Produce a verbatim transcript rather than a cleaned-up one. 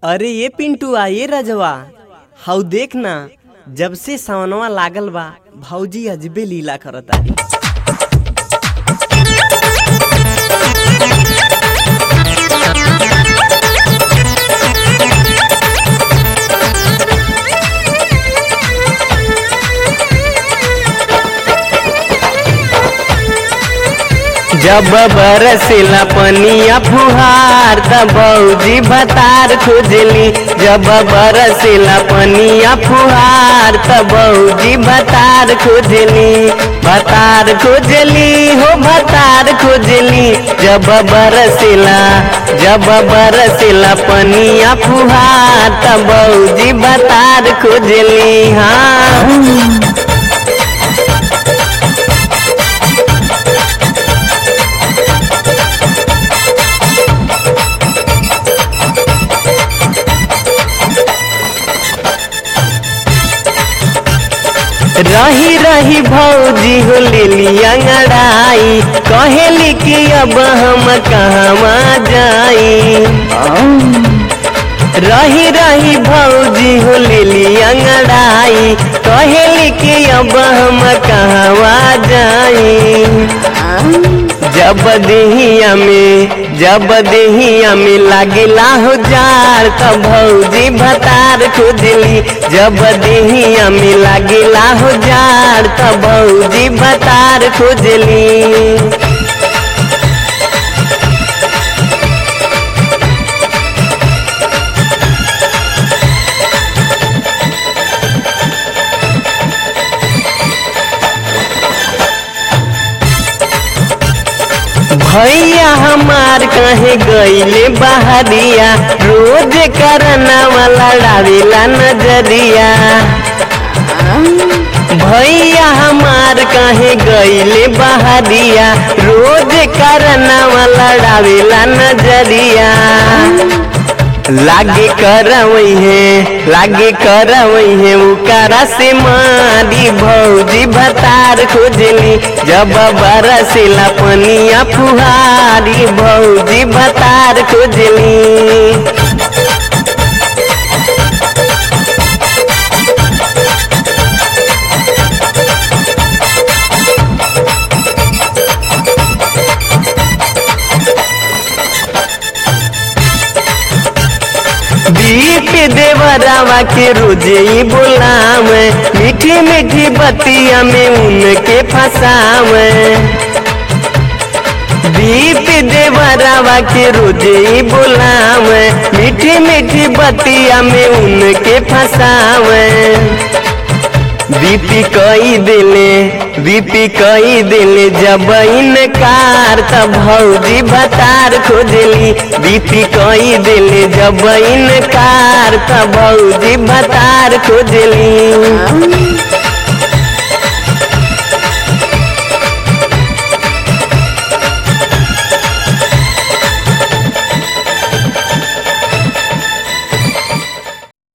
अरे ये पिंटुआ ये रजवा हाउ देख ना, जब से सावनवा लागल बा भौजी अजबे लीला करतारी। जब बरसिला पनिया फुहार त भौजी भतार खोजली। जब बरसिला पनिया फुहार त भौजी भतार खोजली। भतार खोजली हो भतार खोजली। जब बरसिला जब बरसिला पनिया फुहार त भौजी भतार खोजली। हाँ रही रही भौजी हो लेली अंगड़ाई, कहेली कि अब हम कहवा जाई। रही रही भौजी हो लेली अंगड़ाई, कहेली कि अब हम कहवा जाई। जब देहिया में जब देहिया में लागिला हो जार त भौजी भतार खोजली। जब देहिया में लागिला हो जार त भौजी भतार खोजली। भैया हमार कहे गईले बहरिया, रोज करना वाला लड़ावेला नजरिया। भैया हमार कहे गईले बहरिया, रोज करना वाला लड़ावेला नजरिया। लागे करवई है लागे करवई है उकारा से मारी भौजी भतार खोजली। जब बरसिला पनिया फुहारी भौजी भतार खोजली। दीप देवरावा के रोजे ही बोलाम, मीठी मीठी बतिया में उनके फसाम। दीप देवरावा के रोजे ही बोलाम, मीठी मीठी बतिया में उनके फसाम। बीपी कई दिले बीपी कई दिले जब इनकार त भौजी भतार खोजली। बीपी कई दिले जब इनकार त भौजी भतार खोजली।